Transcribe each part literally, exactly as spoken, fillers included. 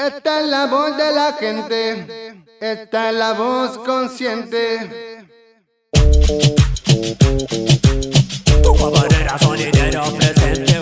Esta es la voz de la gente, esta es la voz consciente. Tu camarera sonidero presente.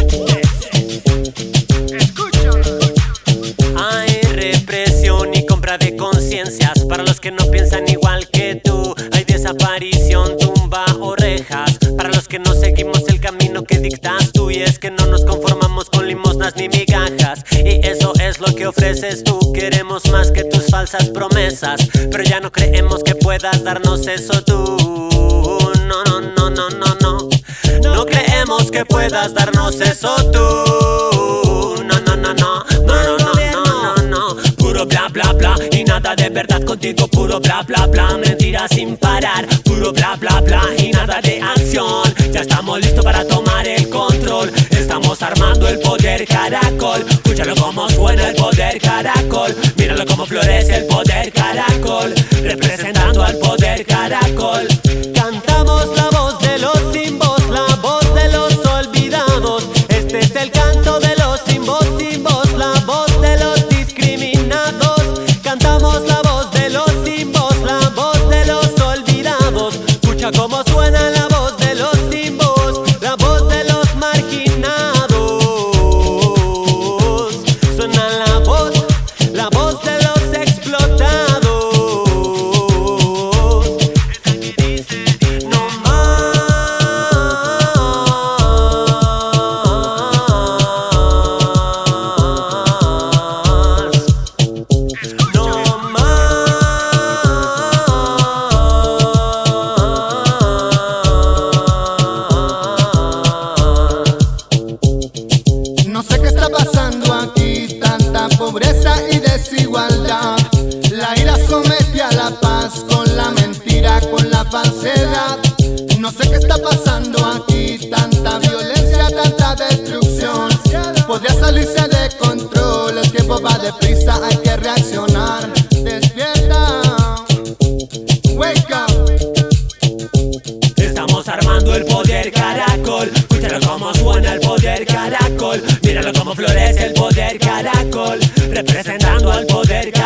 Escucha. Hay represión y compra de conciencias para los que no piensan igual que tú. Hay desaparición, tumba orejas para los que no seguimos el camino que dictas tú. Y es que no nos conformamos con limosnas ni migajas, y eso es lo que ofreces tú. Queremos más que tus falsas promesas, pero ya no creemos que puedas darnos eso tú. No, no, no, no, no, no. No creemos que puedas darnos eso tú. No, no, no, no. No, no, no, no, no, no. Puro bla, bla, bla. Y nada de verdad contigo. Puro bla, bla, bla. Mentiras sin parar. Puro bla, bla, bla. Y nada de acción. Ya estamos listos para tomar el control. Estamos armando el poder caracol. Escúchalo como suena el poder caracol. Míralo como florece el poder caracol. Representando al poder caracol. Cantamos la voz de los sin voz, la voz de los olvidados. Este es el canto de los sin voz, sin voz, la voz de los discriminados. Cantamos la voz de los sin voz, la voz de los olvidados. Escucha cómo suena la voz de los sin voz, la voz de los marginados. Suena la voz, la voz de los explotados. Esa que dice no más, no más. No sé qué está pasando aquí, tanta pobreza y desigualdad. La ira somete a la paz con la mentira, con la falsedad. No sé qué está pasando aquí, tanta violencia, tanta destrucción. Podría salirse de control, el tiempo va deprisa, hay que reaccionar. Despierta, wake up. Estamos armando el poder caracol. Escúchalo como suena el poder caracol. Míralo como florece el poder caracol. Representando al poder caracol.